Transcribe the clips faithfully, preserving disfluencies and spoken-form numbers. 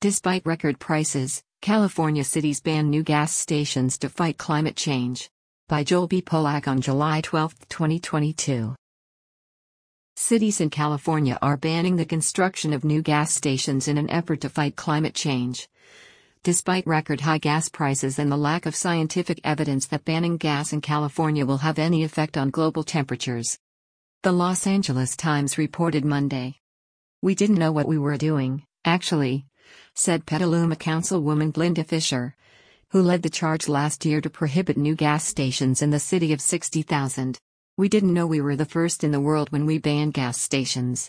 Despite record prices, California cities ban new gas stations to fight climate change. By Joel B. Polak on July twelfth, twenty twenty-two. Cities in California are banning the construction of new gas stations in an effort to fight climate change. Despite record high gas prices and the lack of scientific evidence that banning gas in California will have any effect on global temperatures. The Los Angeles Times reported Monday. "We didn't know what we were doing, actually," said Petaluma Councilwoman Glenda Fisher, who led the charge last year to prohibit new gas stations in the city of sixty thousand. "We didn't know we were the first in the world when we banned gas stations."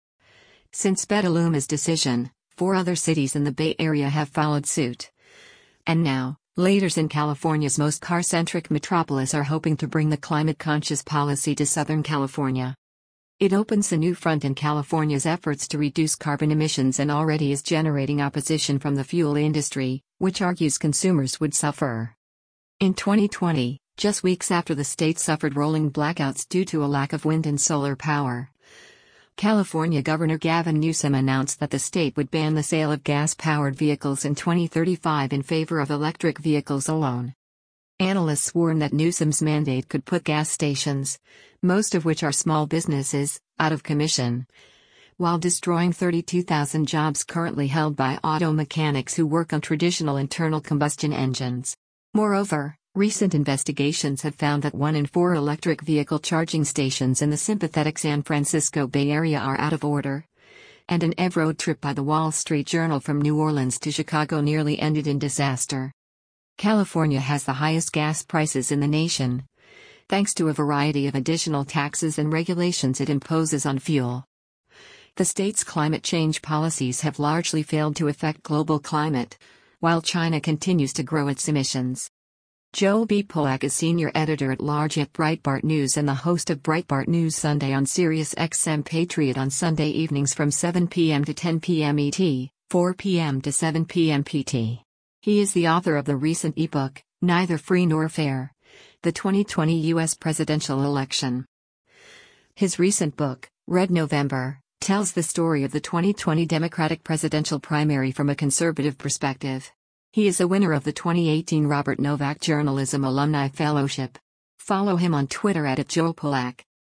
Since Petaluma's decision, four other cities in the Bay Area have followed suit. And now, leaders in California's most car-centric metropolis are hoping to bring the climate-conscious policy to Southern California. It opens a new front in California's efforts to reduce carbon emissions and already is generating opposition from the fuel industry, which argues consumers would suffer. In twenty twenty, just weeks after the state suffered rolling blackouts due to a lack of wind and solar power, California Governor Gavin Newsom announced that the state would ban the sale of gas-powered vehicles in twenty thirty-five in favor of electric vehicles alone. Analysts warn that Newsom's mandate could put gas stations, most of which are small businesses, out of commission, while destroying thirty-two thousand jobs currently held by auto mechanics who work on traditional internal combustion engines. Moreover, recent investigations have found that one in four electric vehicle charging stations in the sympathetic San Francisco Bay Area are out of order, and an E V road trip by the Wall Street Journal from New Orleans to Chicago nearly ended in disaster. California has the highest gas prices in the nation, thanks to a variety of additional taxes and regulations it imposes on fuel. The state's climate change policies have largely failed to affect global climate, while China continues to grow its emissions. Joel B. Polak is senior editor-at-large at Breitbart News and the host of Breitbart News Sunday on Sirius X M Patriot on Sunday evenings from seven p m to ten p m E T, four p m to seven p m P T. He is the author of the recent ebook, Neither Free Nor Fair: The twenty twenty U S Presidential Election. His recent book, Red November, tells the story of the twenty twenty Democratic presidential primary from a conservative perspective. He is a winner of the twenty eighteen Robert Novak Journalism Alumni Fellowship. Follow him on Twitter at Joel Polak.